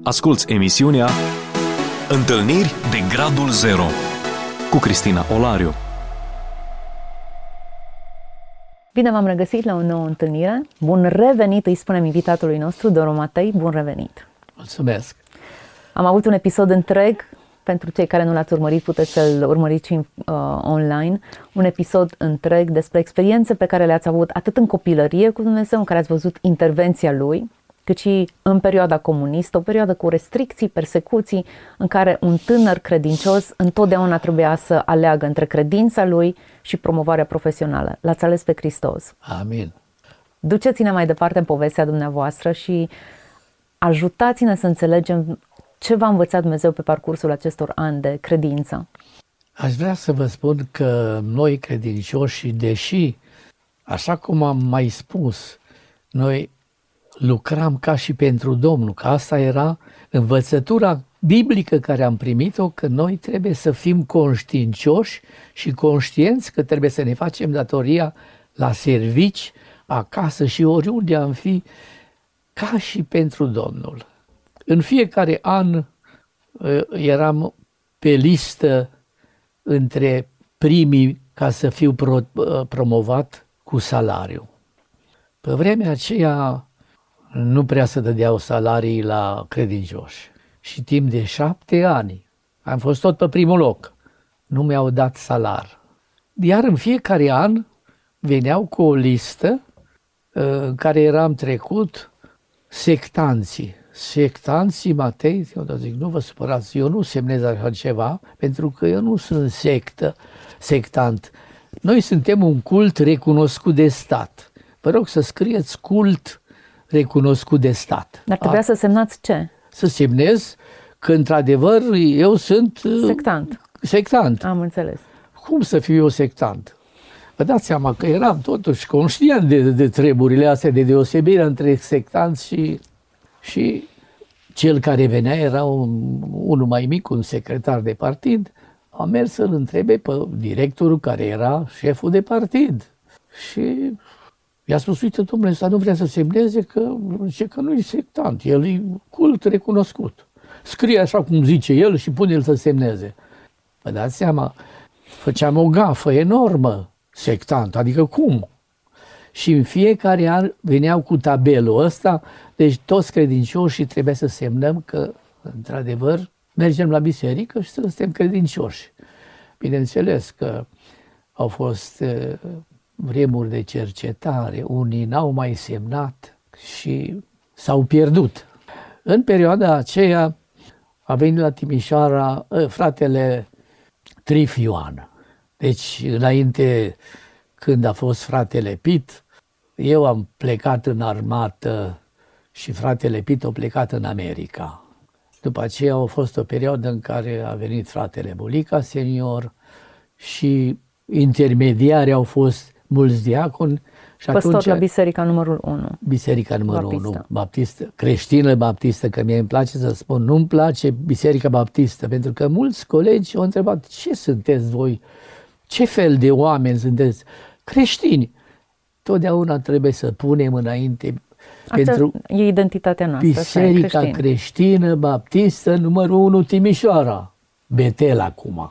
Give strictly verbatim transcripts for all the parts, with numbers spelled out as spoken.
Asculți emisiunea Întâlniri de Gradul Zero cu Cristina Olariu. Bine v-am regăsit la o nouă întâlnire. Bun revenit, îi spunem invitatului nostru, Doru Matei. Bun revenit! Mulțumesc! Am avut un episod întreg. Pentru cei care nu l-ați urmărit, puteți să-l urmăriți uh, online. Un episod întreg despre experiențe pe care le-ați avut atât în copilărie cu Dumnezeu, în care ați văzut intervenția Lui, cât și în perioada comunistă, o perioadă cu restricții, persecuții, în care un tânăr credincios întotdeauna trebuia să aleagă între credința lui și promovarea profesională. L-ați ales pe Hristos. Amin. Duceți-ne mai departe în povestea dumneavoastră și ajutați-ne să înțelegem ce v-a învățat Dumnezeu pe parcursul acestor ani de credință. Aș vrea să vă spun că noi credincioși, deși, așa cum am mai spus, noi lucram ca și pentru Domnul, că asta era învățătura biblică care am primit-o, că noi trebuie să fim conștiincioși și conștienți că trebuie să ne facem datoria la servici, acasă și oriunde am fi, ca și pentru Domnul. În fiecare an eram pe listă între primii ca să fiu pro, promovat cu salariu. Pe vremea aceea nu prea se dădeau salarii la credincioși. Și timp de șapte ani am fost tot pe primul loc. Nu mi-au dat salar. Iar în fiecare an veneau cu o listă în care eram trecut sectanții. Sectanții, Matei, eu zic, nu vă supărați, eu nu semnez așa ceva, pentru că eu nu sunt sectă, sectant. Noi suntem un cult recunoscut de stat. Vă rog să scrieți cult recunoscut de stat. Dar trebuia A, să semnați ce? Să semnez că, într-adevăr, eu sunt... Sectant. Sectant. Am înțeles. Cum să fiu eu sectant? Vă dați seama că eram totuși conștient de, de treburile astea, de deosebirea între sectanți și... Și cel care venea era un, unul mai mic, un secretar de partid. Am mers să-l întrebe pe directorul care era șeful de partid. Și i-a spus, uite, domnule, ăsta nu vrea să semneze că, zice că nu e sectant, el e cult recunoscut. Scrie așa cum zice el și pune-l să semneze. Vă dați seama, făceam o gafă enormă, sectant, adică cum? Și în fiecare an veneau cu tabelul ăsta, deci toți credincioșii trebuie să semnăm că, într-adevăr, mergem la biserică și să suntem credincioși. Bineînțeles că au fost vremuri de cercetare, unii n-au mai semnat și s-au pierdut. În perioada aceea a venit la Timișoara fratele Trif Ioan. Deci, înainte, când a fost fratele Pit, eu am plecat în armată și fratele Pit a plecat în America. După aceea a fost o perioadă în care a venit fratele Bulica senior și intermediari au fost mulți diaconi. Și Păstor atunci, la biserica numărul unu. Biserica numărul Baptistă. unu, baptistă, creștină baptistă, că mie îmi place să spun, nu-mi place biserica baptistă, pentru că mulți colegi au întrebat, ce sunteți voi? Ce fel de oameni sunteți? Creștini. Totdeauna trebuie să punem înainte Asta pentru e identitatea noastră. Biserica creștin. Creștină Baptistă numărul unu Timișoara, Betel acum.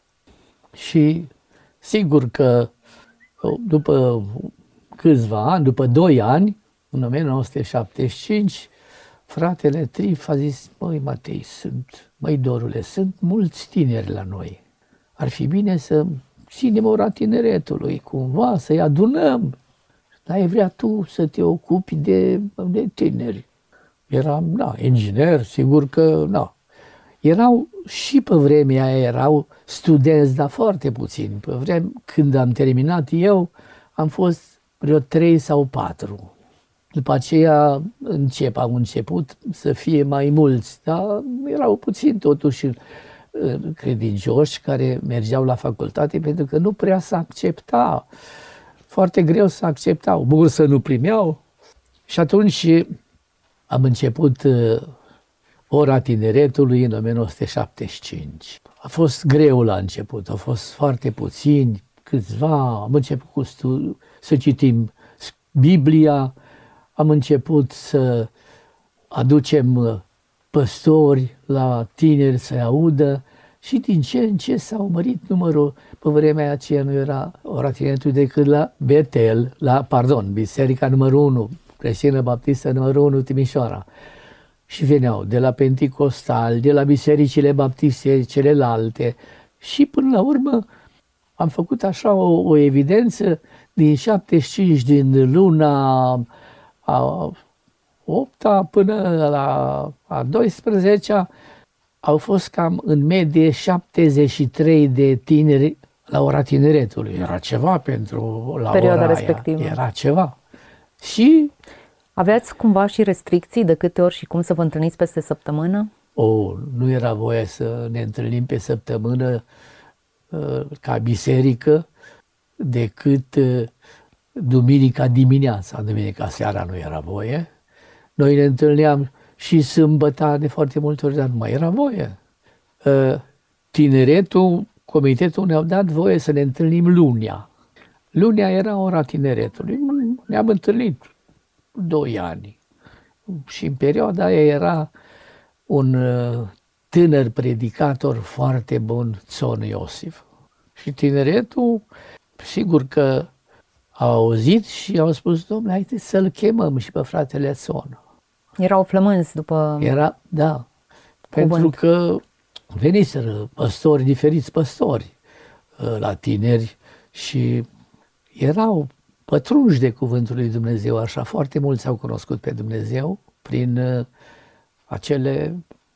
Și sigur că după câțiva ani, după doi ani, în o mie nouă sute șaptezeci și cinci, fratele Trif a zis, măi Matei, sunt, măi Dorule, sunt mulți tineri la noi. Ar fi bine să ținem ora tineretului, cumva să-i adunăm. Dar ai vrea tu să te ocupi de, de tineri. Eram, da, inginer, sigur că, da. Erau, și pe vremea aia erau studenți, dar foarte puțini. Pe vremea, când am terminat eu, am fost vreo trei sau patru. După aceea încep, au început să fie mai mulți, dar erau puțini totuși credincioși care mergeau la facultate, pentru că nu prea se accepta. Foarte greu să acceptau, bursă nu primeau. Și atunci am început ora tineretului în o mie nouă sute șaptezeci și cinci. A fost greu la început, au fost foarte puțini, câțiva. Am început cu stu- să citim Biblia, am început să aducem păstori, la tineri să audă și din ce în ce s-a mărit numărul. Pe vremea aceea nu era ora tineretului decât la Betel, la, pardon, Biserica numărul unu, Creștină Baptistă numărul unu, Timișoara. Și veneau de la Penticostal, de la bisericile baptiste celelalte și până la urmă am făcut așa o, o evidență din șaptezeci și cinci, din luna a opta până la a douăsprezecea, au fost cam în medie șaptezeci și trei de tineri la ora tineretului. Era ceva pentru la perioada ora respectivă. Aia. Era ceva. Și aveați cumva și restricții de câte ori și cum să vă întâlniți peste săptămână? O, nu era voie să ne întâlnim pe săptămână ca biserică decât duminica dimineața, duminica seara nu era voie. Noi ne întâlneam și sâmbătă de foarte multe ori, dar nu mai era voie. Tineretul, comitetul ne-au dat voie să ne întâlnim lunia. Lunia era ora tineretului. Ne-am întâlnit doi ani. Și în perioada aia era un tânăr predicator foarte bun, Țon Iosif. Și tineretul, sigur că au auzit și au spus, domnule, haideți să-l chemăm și pe fratele Țon. Erau flămânzi după Era, da, cuvânt. Pentru că veniseră păstori, diferiți păstori la tineri și erau pătrunși de cuvântul lui Dumnezeu, așa, foarte mulți au cunoscut pe Dumnezeu prin acele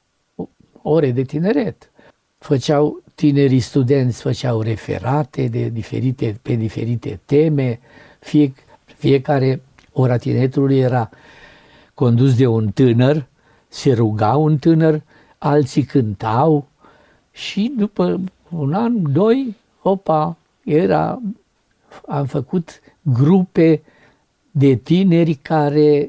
ore de tineret. Făceau, tinerii studenți făceau referate de diferite, pe diferite teme, fie, fiecare ora tineretului era condus de un tânăr, se ruga un tânăr, alții cântau și după un an, doi, opa, era, am făcut grupe de tineri care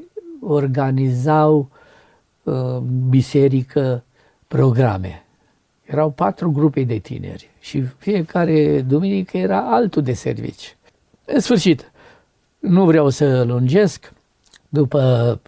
organizau uh, biserică programe. Erau patru grupe de tineri și fiecare duminică era altul de servici. În sfârșit, nu vreau să lungesc, după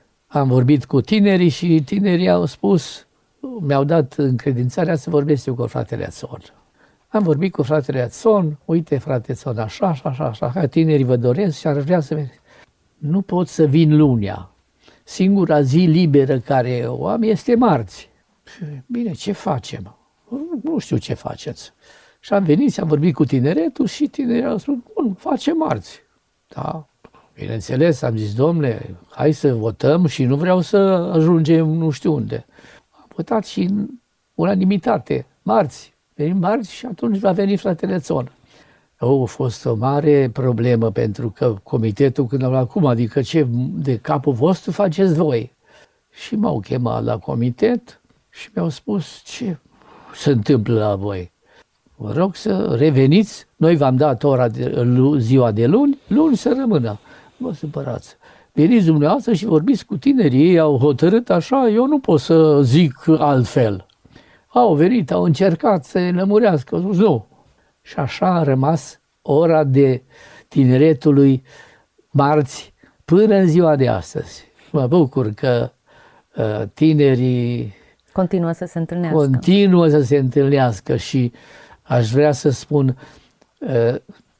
am vorbit cu tinerii și tinerii au spus, mi-au dat încredințarea să vorbesc eu cu fratele Țon. Am vorbit cu fratele Țon, uite frate Țon, așa, așa, așa, așa, tinerii vă doresc și ar vrea să veni. Nu pot să vin lunia. Singura zi liberă care o am este marți. Bine, ce facem? Nu știu ce faceți. Și am venit și am vorbit cu tineretul și tinerii au spus, bun, facem marți. Da, bineînțeles, am zis, domnule, hai să votăm și nu vreau să ajungem nu știu unde. Am votat și în unanimitate, marți. Venim marți și atunci va veni fratele Țon. O, a fost o mare problemă pentru că comitetul, când am luat, cum adică ce de capul vostru faceți voi? Și m-au chemat la comitet și mi-au spus ce se întâmplă la voi. Vă rog să reveniți, noi v-am dat ora de, ziua de luni, luni să rămână. Nu vă supărați. Veniți dumneavoastră și vorbiți cu tinerii, ei au hotărât așa, eu nu pot să zic altfel. Au venit, au încercat să ne lămurească, au spus nu. Și așa a rămas ora de tineretului marți până în ziua de astăzi. Mă bucur că uh, tinerii continuă să se întâlnească. Continuă să se întâlnească și aș vrea să spun uh,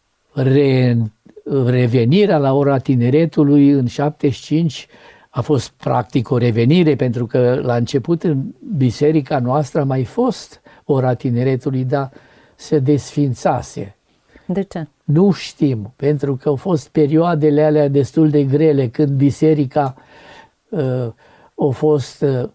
re, revenirea la ora tineretului în șaptezeci și cinci a fost practic o revenire, pentru că la început în biserica noastră a mai fost ora tineretului, dar se desfințase. De ce? Nu știm, pentru că au fost perioadele alea destul de grele când biserica uh, a fost uh,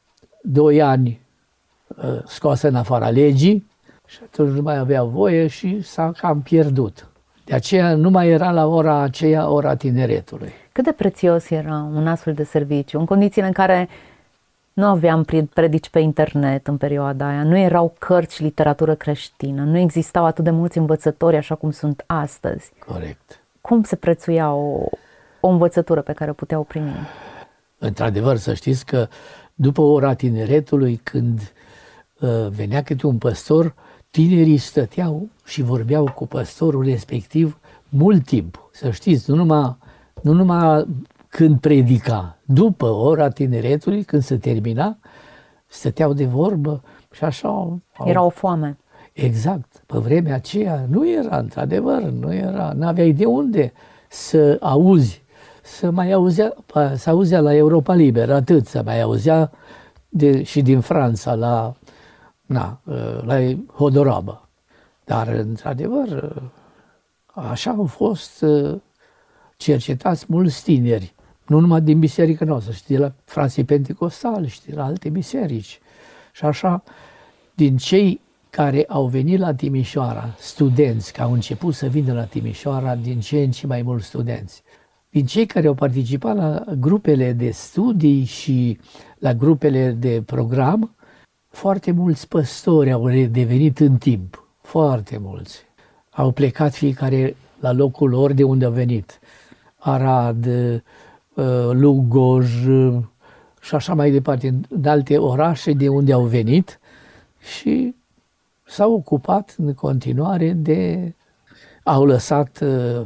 doi ani uh, scoasă în afara legii și atunci nu mai avea voie și s-a cam pierdut. De aceea nu mai era la ora aceea ora tineretului. Cât de prețios era un astfel de serviciu, în condițiile în care nu aveam predici pe internet în perioada aia, nu erau cărți și literatură creștină, nu existau atât de mulți învățători așa cum sunt astăzi. Corect. Cum se prețuia o, o învățătură pe care o puteau primi? Într-adevăr, să știți că după ora tineretului, când uh, venea câte un păstor, tinerii stăteau și vorbeau cu păstorul respectiv mult timp. Să știți, nu numai, nu numai când predica, după ora tineretului, când se termina, stăteau de vorbă și așa. Au... Era o foame. Exact. Pe vremea aceea nu era, într-adevăr, nu era, n-aveai de unde să auzi, să mai auzea, să auzea la Europa Liberă, atât, să mai auzea de, și din Franța la, na, la Hodoraba. Dar, într-adevăr, așa au fost cercetați mulți tineri, nu numai din biserica noastră, și de la frații pentecostali, și de la alte biserici. Și așa, din cei care au venit la Timișoara, studenți, că au început să vină la Timișoara din ce în ce mai mulți studenți, din cei care au participat la grupele de studii și la grupele de program, foarte mulți păstori au devenit în timp, foarte mulți. Au plecat fiecare la locul lor de unde au venit. Arad, Lugoj și așa mai departe, în alte orașe de unde au venit și s-au ocupat în continuare de... au lăsat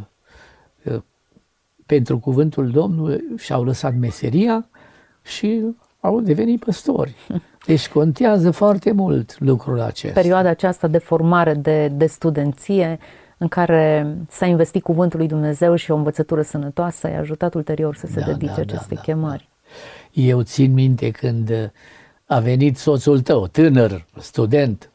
pentru cuvântul Domnului și au lăsat meseria și au devenit păstori. Deci contează foarte mult lucrul acesta. Perioada aceasta de formare, de, de studenție, în care s-a investit cuvântul lui Dumnezeu și o învățătură sănătoasă, i-a ajutat ulterior să se da, dedice da, acestei da, chemări. Da. Eu țin minte când a venit soțul tău, tânăr, student.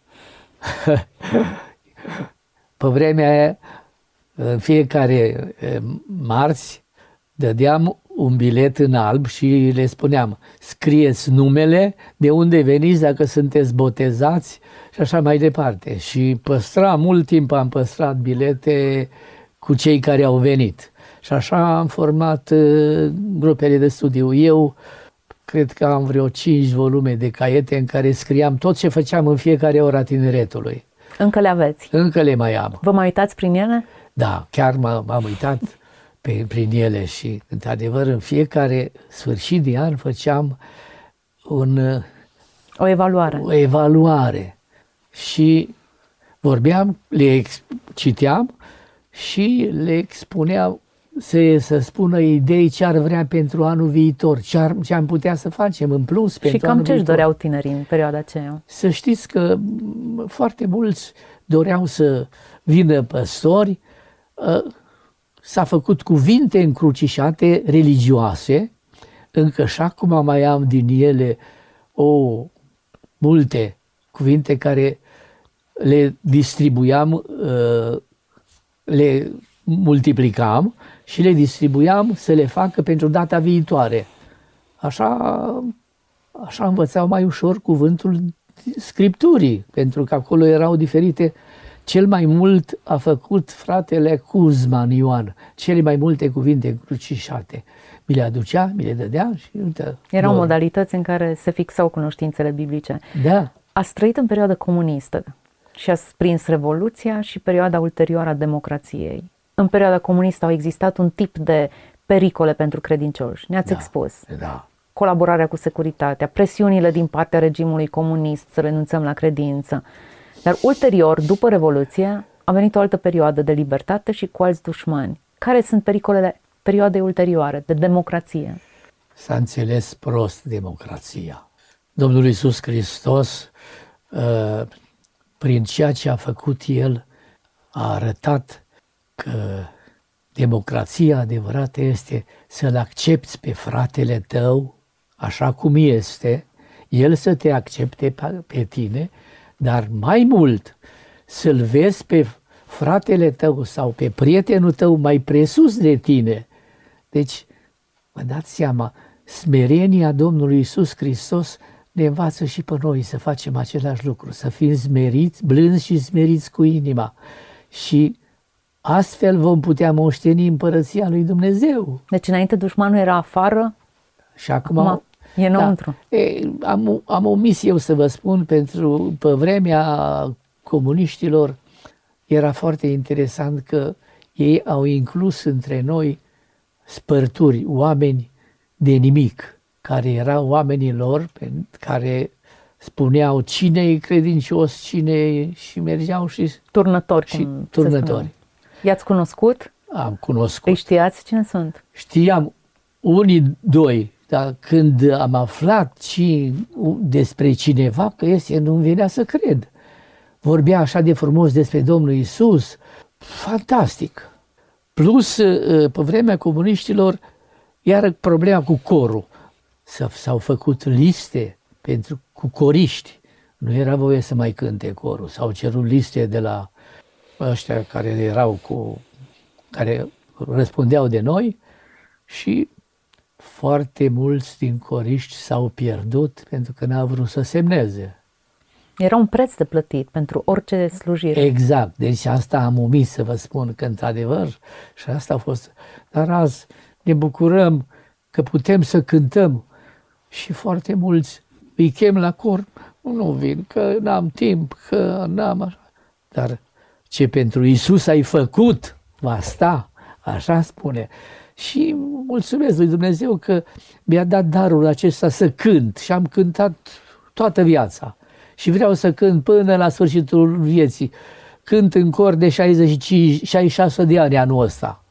Pe vremea aia, în fiecare marți, dădeam un bilet în alb și le spuneam: scrieți numele, de unde veniți, dacă sunteți botezați și așa mai departe. Și păstra, mult timp am păstrat bilete cu cei care au venit. Și așa am format uh, grupele de studiu. Eu cred că am vreo cinci volume de caiete în care scriam tot ce făceam în fiecare ora tineretului. Încă le aveți? Încă le mai am. Vă mai uitați prin ele? Da, chiar m-am uitat pe, prin ele și, într-adevăr, în fiecare sfârșit de an făceam un, o evaluare. O evaluare și vorbeam, le ex, citeam și le expuneam să, să spună idei ce ar vrea pentru anul viitor, ce, ar, ce am putea să facem în plus și pentru cam anul ce își viitor. doreau tinerii în perioada aceea? Să știți că foarte mulți doreau să vină păstori. S-a făcut cuvinte încrucișate religioase, încă și acum mai am din ele o, multe cuvinte care le distribuiam, le multiplicam și le distribuiam să le facă pentru data viitoare. Așa, așa învățau mai ușor cuvântul Scripturii, pentru că acolo erau diferite. Cel mai mult a făcut fratele Cuzman Ioan, cele mai multe cuvinte încrucișate. Mi le aducea, mi le dădea și uite. Erau doar. modalități în care se fixau cunoștințele biblice. Da. Ați trăit în perioada comunistă și ați prins Revoluția și perioada ulterioară a democrației. În perioada comunistă au existat un tip de pericole pentru credincioși. Ne-ați Da, expus. Da. Colaborarea cu securitatea, presiunile din partea regimului comunist să renunțăm la credință. Dar ulterior, după Revoluție, a venit o altă perioadă de libertate și cu alți dușmani. Care sunt pericolele perioadei ulterioare de democrație? S-a înțeles prost democrația. Domnul Iisus Hristos, prin ceea ce a făcut El, a arătat că democrația adevărată este să-l accepți pe fratele tău așa cum este, el să te accepte pe tine, dar mai mult să-l vezi pe fratele tău sau pe prietenul tău mai presus de tine. Deci, vă dați seama, smerenia Domnului Iisus Hristos ne învață și pe noi să facem același lucru, să fim smeriți, blânzi și smeriți cu inima. Și astfel vom putea moșteni împărăția lui Dumnezeu. Deci înainte dușmanul era afară, și acum, acum e înăuntru. Da, e, am, am omis eu să vă spun, pentru pe vremea comuniștilor era foarte interesant că ei au inclus între noi spărturi, oameni de nimic, care erau oamenii lor, care spuneau cine e credincios, cine e, și mergeau și turnători. Și turnători. I-ați cunoscut? Am cunoscut. Îi știați cine sunt? Știam unii doi, dar când am aflat și despre cineva că este, nu-mi venea să cred. Vorbea așa de frumos despre Domnul Iisus, fantastic. Plus, pe vremea comuniștilor, iar problema cu corul. S-au făcut liste pentru, cu coriști. Nu era voie să mai cânte corul. S-au cerut liste de la ăștia care erau cu, care răspundeau de noi și foarte mulți din coriști s-au pierdut pentru că n-au vrut să semneze. Era un preț de plătit pentru orice slujire. Exact. Deci asta am omis să vă spun că într-adevăr și asta a fost. Dar azi ne bucurăm că putem să cântăm și foarte mulți îi chem la cor, nu vin, că n-am timp, că n-am așa. Dar ce pentru Iisus ai făcut, va sta, așa spune. Și mulțumesc lui Dumnezeu că mi-a dat darul acesta să cânt și am cântat toată viața. Și vreau să cânt până la sfârșitul vieții. Cânt în cor de șaizeci și cinci, șaizeci și șase de ani anul ăsta.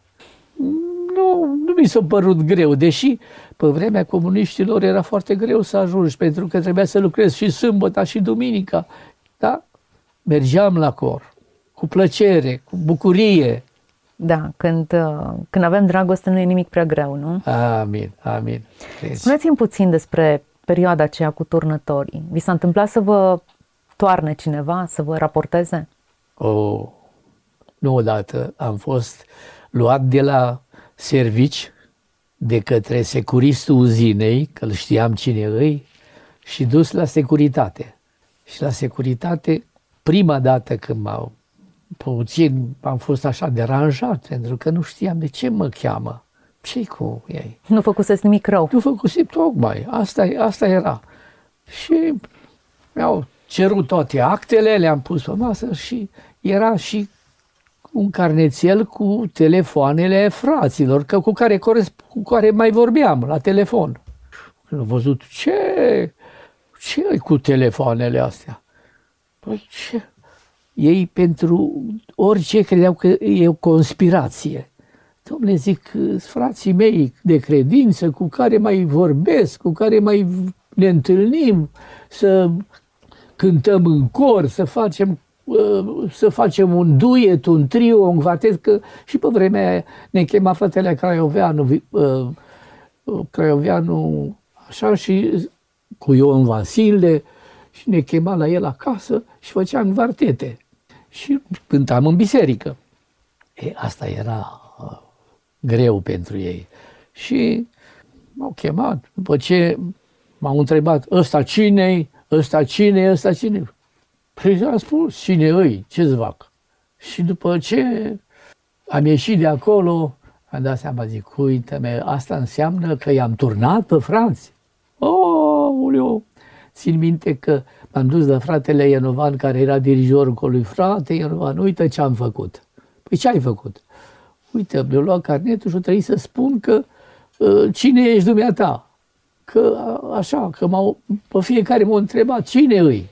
Nu, nu mi s-a părut greu, deși pe vremea comuniștilor era foarte greu să ajungi, pentru că trebuia să lucrez și sâmbătă și duminica. Da? Mergeam la cor, cu plăcere, cu bucurie. Da, când, când avem dragoste nu e nimic prea greu, nu? Amin, amin. Spuneți-mi puțin despre perioada aceea cu turnătorii. Vi s-a întâmplat să vă toarne cineva, să vă raporteze? Oh, nu odată am fost luat de la servici de către securistul uzinei, că îl știam cine îi, și dus la securitate. Și la securitate, prima dată când m-au puțin, am fost așa deranjat, pentru că nu știam de ce mă cheamă. Ce-i cu ei? Nu făcuseți nimic rău. Nu făcusem tocmai, asta, asta era. Și mi-au cerut toate actele, le-am pus pe masă și era și un carnețel cu telefoanele fraților, că cu care, cu care mai vorbeam la telefon. Când am văzut, ce, ce e cu telefoanele astea? Păi ce? Ei pentru orice credeau că e o conspirație. Dom'le, zic, frații mei de credință cu care mai vorbesc, cu care mai ne întâlnim, să cântăm în cor, să facem, să facem un duet, un trio, un quartet, că și pe vremea aia ne chema fratele Craioveanu, Craioveanu așa, și cu Ion Vasile, și ne chema la el acasă și făceam quartete. Și cântam în biserică. E, asta era greu pentru ei. Și m-au chemat, după ce m-au întrebat, ăsta cine-i, ăsta cine-i, ăsta cine-i? Păi am spus, cine îi, ce-ți fac? Și după ce am ieșit de acolo, am dat seama, zic, uite-mă, asta înseamnă că i-am turnat pe frați. Aoleu! Țin minte că m-am dus la fratele Ianovan, care era dirijorul cu lui, frate Ianovan, uite ce am făcut. Păi ce ai făcut? Uite, mi-a luat carnetul și a trebuit să spun că uh, cine ești dumneata? Că așa, că m-au, pe fiecare m-a întrebat, cine îi?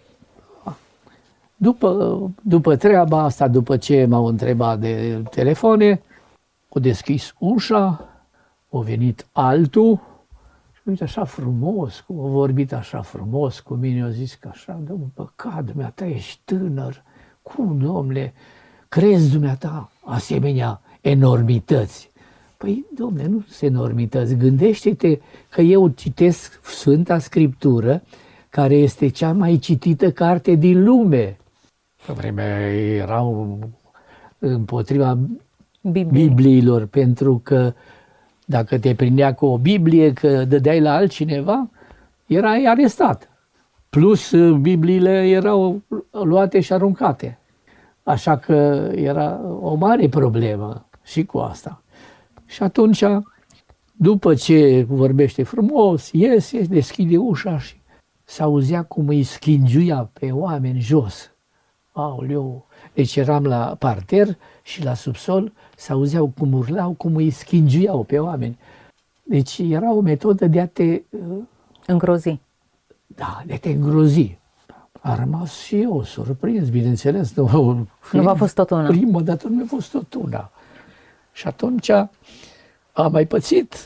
După, după treaba asta, după ce m-au întrebat de telefoane, au deschis ușa, a venit altul și uite așa frumos, cum a vorbit așa frumos cu mine, a zis că așa, domnul, păcat, dumneata, ești tânăr, cum, domnule, crezi dumneata asemenea enormități? Păi, domnule, nu sunt enormități, gândește-te că eu citesc Sfânta Scriptură, care este cea mai citită carte din lume. Pe vremea erau împotriva Biblie. Bibliilor, pentru că dacă te prindea cu o Biblie, că dădeai la altcineva, erai arestat. Plus, Bibliile erau luate și aruncate. Așa că era o mare problemă și cu asta. Și atunci, după ce vorbește frumos, iese, deschide ușa și s-auzea cum îi schingiuia pe oameni jos. Aoleu! Deci eram la parter și la subsol s-auzeau cum urlau, cum îi schingiuiau pe oameni. Deci era o metodă de a te... Îngrozi. Da, de a te îngrozi. A rămas și eu surprins, bineînțeles. Nu, nu v-a fost tot una. Prima dată nu mi-a fost tot una. Și atunci am mai pățit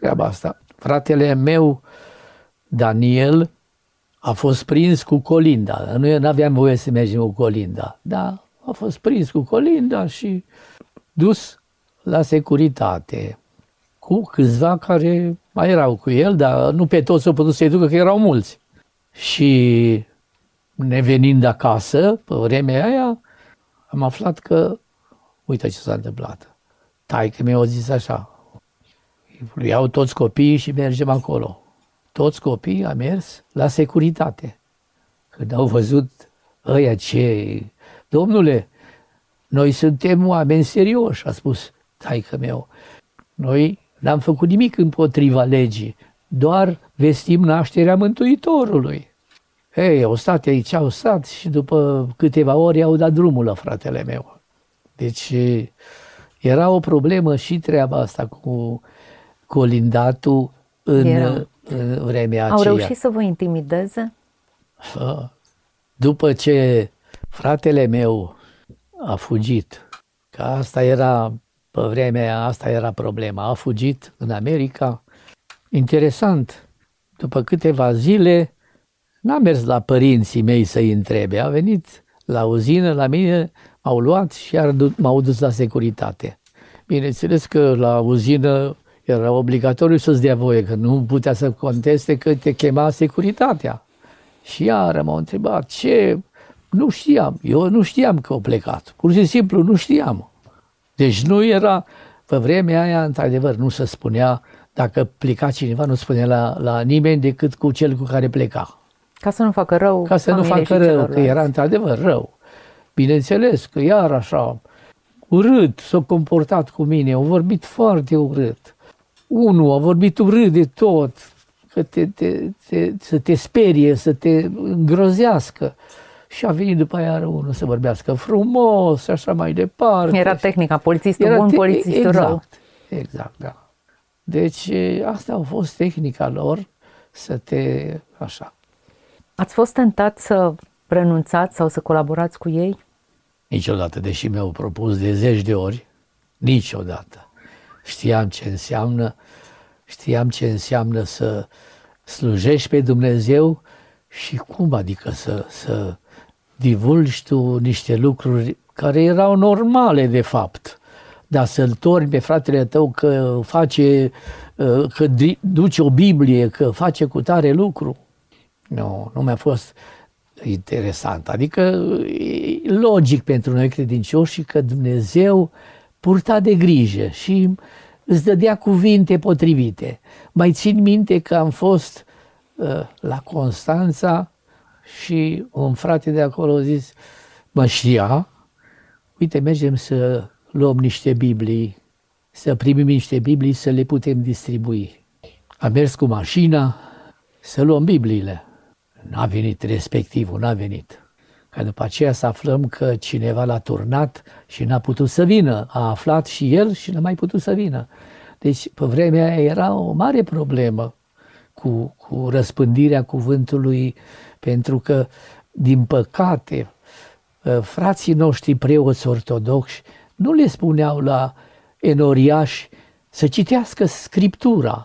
treaba asta. Fratele meu, Daniel, a fost prins cu colinda. Noi nu aveam voie să mergem cu colinda. Da, a fost prins cu colinda și dus la securitate cu câțiva care mai erau cu el, dar nu pe toți au putut să-i ducă, că erau mulți. Și nevenind acasă, pe vremea aia, am aflat că, uite ce s-a întâmplat. Taică mi-a zis așa, iau toți copiii și mergem acolo. Toți copiii am mers la securitate. Când au văzut ăia ce... Domnule, noi suntem oameni serioși, a spus taică meu. Noi n-am făcut nimic împotriva legii, doar vestim nașterea Mântuitorului. Ei, au stat aici, au stat și după câteva ore au dat drumul la fratele meu. Deci era o problemă și treaba asta cu colindatul în, în vremea aceea. Au reușit să vă intimideze? După ce fratele meu a fugit, că asta era, pe vremea asta era problema, a fugit în America. Interesant, după câteva zile n-a mers la părinții mei să-i întrebe, a venit la uzină, la mine, m-au luat și m-au dus la securitate. Bineînțeles că la uzină era obligatoriu să-ți dea voie, că nu putea să conteste că te chema securitatea. Și iară m-au întrebat, ce? Nu știam, eu nu știam că au plecat, pur și simplu nu știam. Deci nu era, pe vremea aia, într-adevăr, nu se spunea, dacă pleca cineva, nu spunea la, la nimeni decât cu cel cu care pleca. Ca să nu facă rău. Ca să nu facă rău, că era într-adevăr rău. Bineînțeles că iar așa, urât s-a comportat cu mine, au vorbit foarte urât. Unul a vorbit urât de tot, că te, te, te, să te sperie, să te îngrozească. Și a venit după aia unul să vorbească frumos și așa mai departe. Era tehnica, polițistul era bun, te- polițistul exact, rău. Exact, da. Deci asta a fost tehnica lor, să te... așa. Ați fost tentat să renunțați sau să colaborați cu ei? Niciodată, deși mi-au propus de zeci de ori, niciodată. Știam ce înseamnă, știam ce înseamnă să slujești pe Dumnezeu și cum adică să, să divulgi tu niște lucruri care erau normale de fapt, dar să-l torni pe fratele tău că face, că duce o Biblie, că face cu tare lucru. Nu, nu mi-a fost interesant. Adică e logic pentru noi credincioși că Dumnezeu purta de grijă și îți dădea cuvinte potrivite. Mai țin minte că am fost uh, la Constanța și un frate de acolo a zis, mă știa, uite, mergem să luăm niște Biblii, să primim niște Biblii, să le putem distribui. Am mers cu mașina să luăm Bibliile. N-a venit respectivul, n-a venit. Că după aceea să aflăm că cineva l-a turnat și n-a putut să vină. A aflat și el și n-a mai putut să vină. Deci, pe vremea aia era o mare problemă cu, cu răspândirea cuvântului, pentru că, din păcate, frații noștri preoți ortodoxi nu le spuneau la enoriași să citească Scriptura.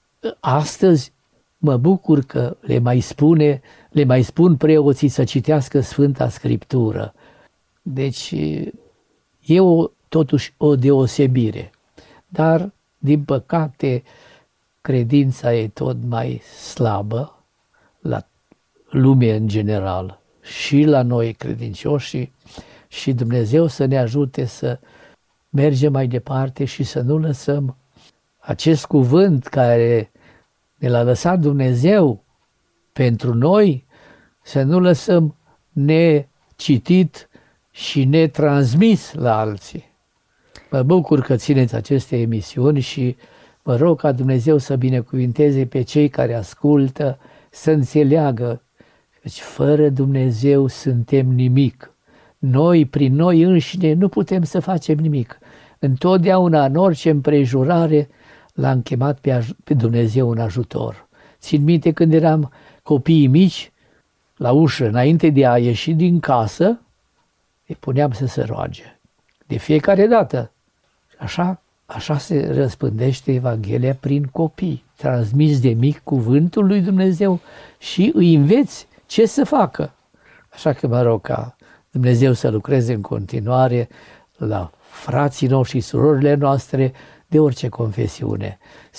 Astăzi, mă bucur că le mai spune, le mai spun preoții să citească Sfânta Scriptură. Deci e o, totuși o deosebire. Dar, din păcate, credința e tot mai slabă la lume în general și la noi credincioși, și Dumnezeu să ne ajute să mergem mai departe și să nu lăsăm acest cuvânt care ne l-a lăsat Dumnezeu pentru noi, să nu lăsăm necitit și netransmis la alții. Mă bucur că țineți aceste emisiuni și mă rog ca Dumnezeu să binecuvinteze pe cei care ascultă, să înțeleagă că fără Dumnezeu suntem nimic. Noi, prin noi înșine, nu putem să facem nimic. Întotdeauna, în orice împrejurare, l-am chemat pe, pe Dumnezeu în ajutor. Țin minte când eram copiii mici, la ușă, înainte de a ieși din casă, îi puneam să se roage. De fiecare dată. Așa așa se răspândește Evanghelia prin copii. Transmis de mic cuvântul lui Dumnezeu și îi înveți ce să facă. Așa că mă rog ca Dumnezeu să lucreze în continuare la frații noștri și surorile noastre de orice confesiune.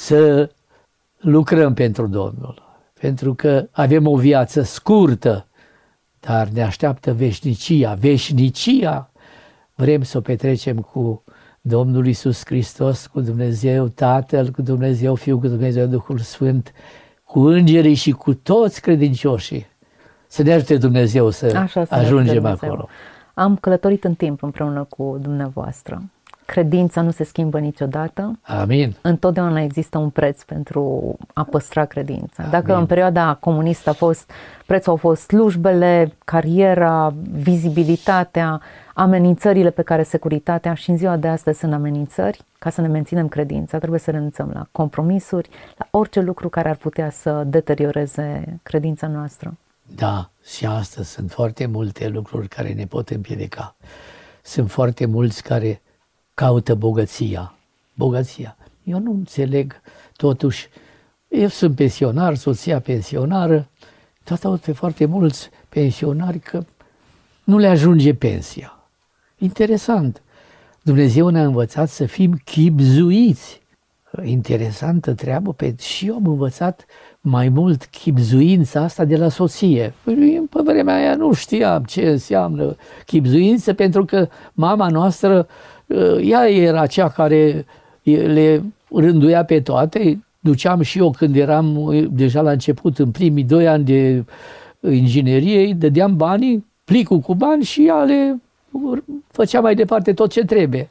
Să lucrăm pentru Domnul, pentru că avem o viață scurtă, dar ne așteaptă veșnicia. Veșnicia vrem să o petrecem cu Domnul Iisus Hristos, cu Dumnezeu Tatăl, cu Dumnezeu Fiul, cu Dumnezeu Duhul Sfânt, cu îngerii și cu toți credincioșii. Să ne ajute Dumnezeu să, Așa, să ajungem Dumnezeu. acolo. Am călătorit în timp împreună cu dumneavoastră. Credința nu se schimbă niciodată. Amin. Întotdeauna există un preț pentru a păstra credința. Amin. Dacă în perioada comunistă a fost, prețul au fost slujbele, cariera, vizibilitatea, amenințările pe care securitatea, și în ziua de astăzi sunt amenințări, ca să ne menținem credința, trebuie să renunțăm la compromisuri, la orice lucru care ar putea să deterioreze credința noastră. Da, și astăzi sunt foarte multe lucruri care ne pot împiedica. Sunt foarte mulți care caută bogăția. Bogăția. Eu nu înțeleg, totuși, eu sunt pensionar, soția pensionară, tot aud pe foarte mulți pensionari că nu le ajunge pensia. Interesant. Dumnezeu ne-a învățat să fim chibzuiți. Interesantă treabă, pe și eu am învățat mai mult chibzuința asta de la soție. Pe vremea aia nu știam ce înseamnă chibzuință, pentru că mama noastră, ea era cea care le rânduia pe toate. Duceam și eu când eram deja la început, în primii doi ani de inginerie, îi dădeam banii, plicul cu bani și ea le făcea mai departe tot ce trebuie.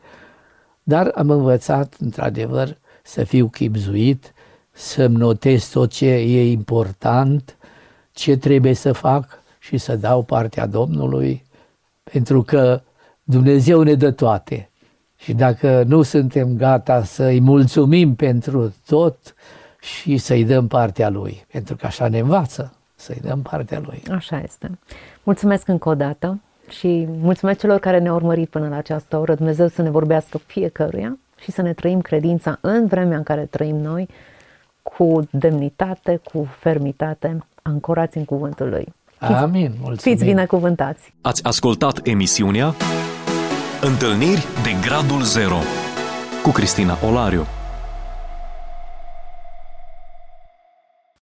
Dar am învățat, într-adevăr, să fiu chibzuit, să-mi notez tot ce e important, ce trebuie să fac și să dau partea Domnului, pentru că Dumnezeu ne dă toate. Și dacă nu suntem gata să-i mulțumim pentru tot și să-i dăm partea Lui, pentru că așa ne învață, să-i dăm partea Lui. Așa este. Mulțumesc încă o dată și mulțumesc celor care ne-au urmărit până la această oră. Dumnezeu să ne vorbească fiecăruia și să ne trăim credința în vremea în care trăim noi, cu demnitate, cu fermitate, ancorați în cuvântul Lui. Fiți, Amin. Mulțumim. Fiți binecuvântați! Ați ascultat emisiunea Întâlniri de Gradul Zero cu Cristina Olariu.